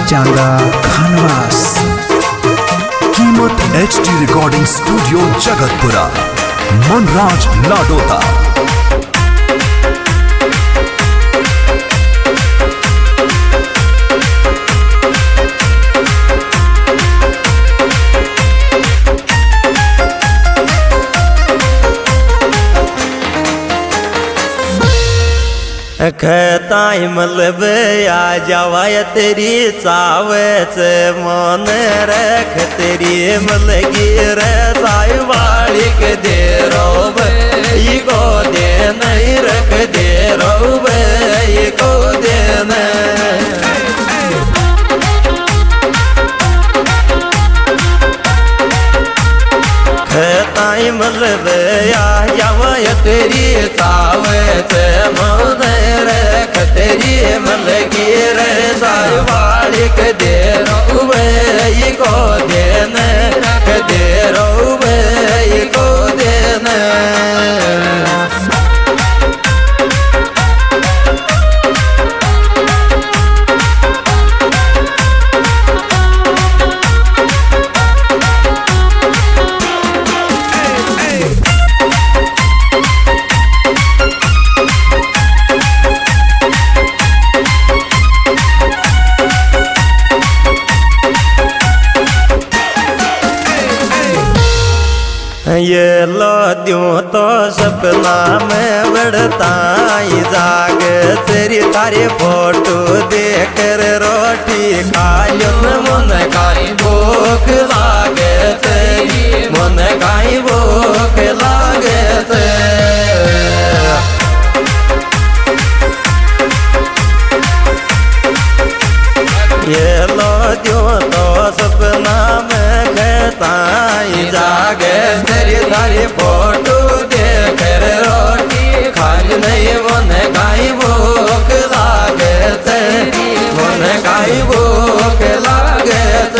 चांगा खानवास। कीमत HD recording studio Jagatpura, Manraj लाडोता। खताई मतलब आ जावाय तेरी चावच मन रख तेरी मलगी रे साई वाली के दे रोब को दे नहीं रख दे रोब को दे खताई मतलब आ जावाय तेरी चावच मन रख तेरी मलगी रे साई वाली के दे रोब को दे रख दे रोब को दे ये लो द्यों तो सपना में बढ़ता जाग तेरी तारी फोटो देकर रोटी खायुन मन काई भूख लागे तेरी मन काई भूख लागे ये लो द्यों तो सपना में कहता जागे तेरी तारी फोटो देकर रोटी खाली नहीं मन गाई भूख लागे तेरी मन गाई भूख लागे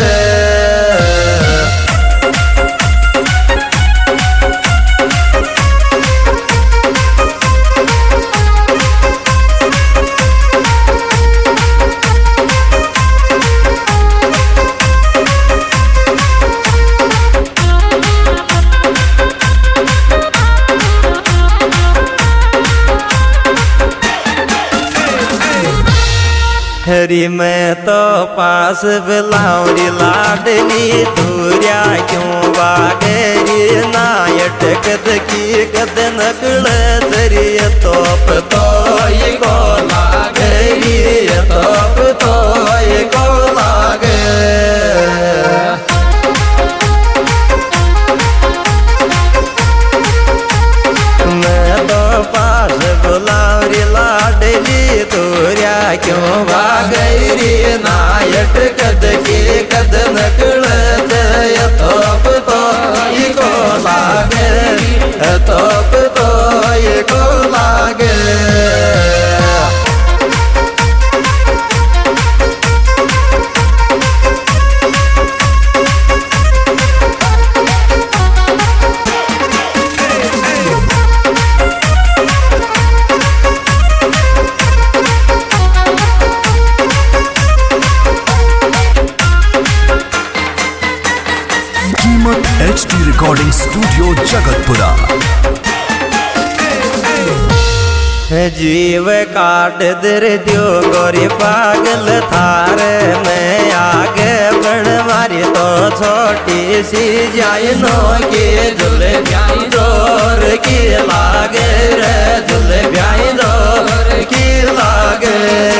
हरी मैं तो पास बिलावरी लाडली दूरिया क्यों बागेरी नायट कद की कद नकल तरी तोप तो ये को लागेरी तोप तो ये को लागे मैं तो पास बिलावरी लाडली दूरिया क्यों बागैरी नायट कद की कद नकल तोप तो ये को लागे तोप तो ये को लागे कीमत HD रिकॉर्डिंग स्टूडियो जगतपुरा। जीव काट दर दियो गोरी पागल थारे में आगे बढ़ मारी तो छोटी सी जाई नो की झुल ब्याई जोर की लागे रे झुल ब्याई जोर की लागे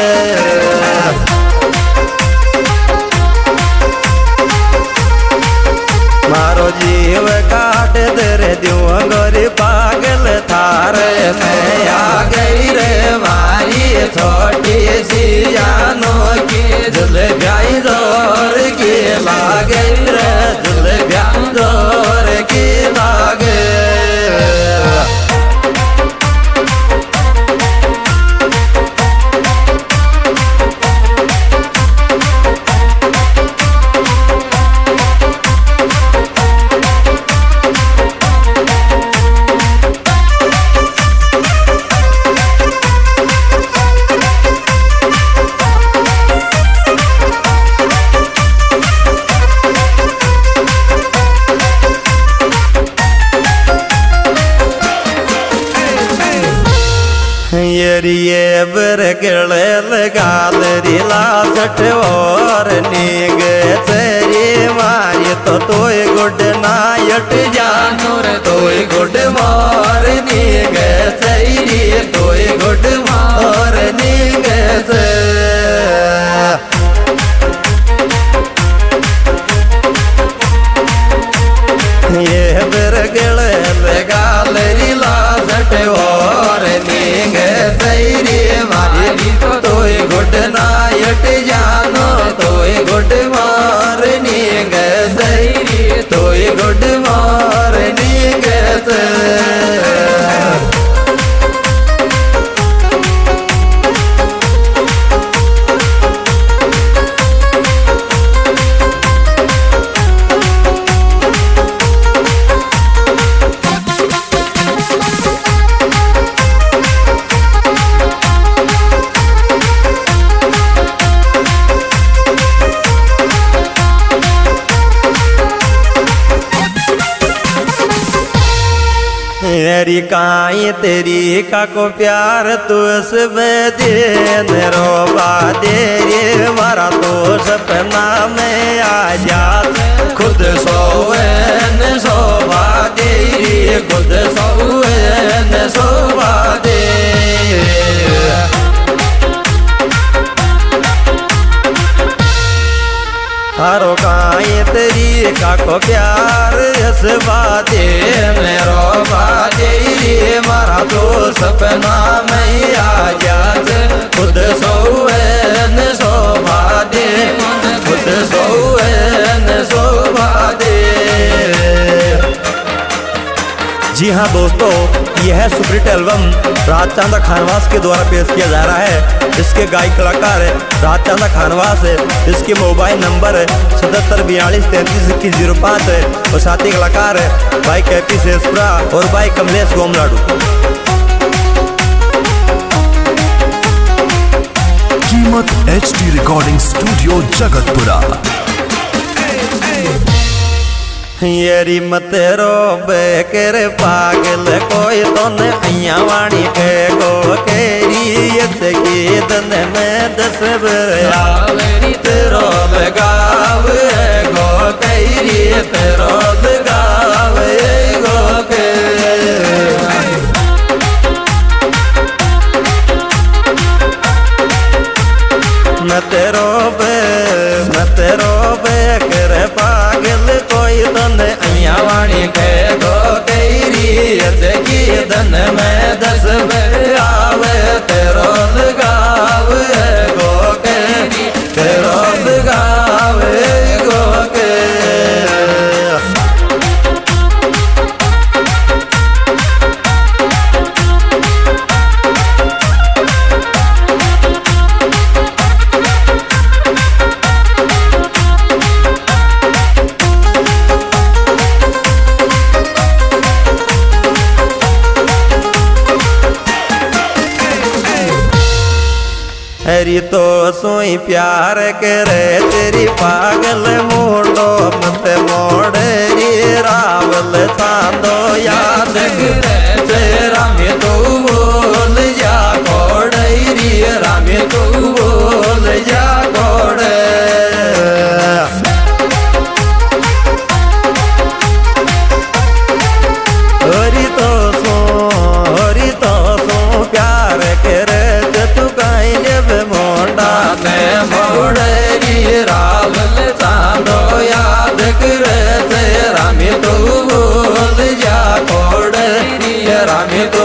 मारो जीव काट दर दियो गोरी पागल थारे में आ गई रे मारी छोटी सी जानो की झुल ब्याई जोर की लागे रे झुल ब्याई जोर की लागे। ये बरगले लगाल रिला सट और नीग तेरी मारी तो तोय गुड नायट जानो रे तोय गुड मार नीग तेरी तोय गुड मार नीग ये बरगले लगाल रिला सट और नीग तेरी मारी तो तोय गुड नायट जानो तोय गुड मार नीग तेरी तोय गुड मार नीग मेरी काई तेरी का को प्यार तू सब दे रोबा दे रे मारा तो सपना में आ जा खुद सोवन सोबा दे रे खुद सोवन सोबा दे थारो काई तेरी का को प्यार यस बादे मेरो बादे रे मारा तो सपना में आ जा खुद सोवन सोबा दे खुद सोवन सोबा दे। जी हाँ दोस्तों, यह है सुपरहिट एल्बम राहत चांदा खानवास के द्वारा पेश किया जा रहा है। इसके गायक कलाकार है राहत चांदा खानवास है। इसके मोबाइल नंबर है 7742332105 है और साथी कलाकार है भाई कैपी शेषपुरा और भाई कमलेश गोमलाडू। कीमत HD रिकॉर्डिंग स्टूडियो जगतपुरा। येरी मत रोबे कर पागल कोई तो नैया वाणी के गो केरी की दन में 10 बरियावरी तेरो लगाव गो केरी तेरो लगाव गो के मत रोबे कर पागल कोई तन अया वाणी के गो केरी की दन में 10 बरियावे तेरो लगाव गो केरी तेरो लगाव गो के हरी तो सोई प्यार करे तेरी पागल मोड़ो मत मोड़री रावल चांदो याद करे रामे तो बोल जा कोड़री रामे तो बोल जा कोड़े हरी तो सो प्यार करे तू कहीं मोड़ा में मोड़री रावल चांदो याद करे रामी तो बोल जा कोड़री रामी तो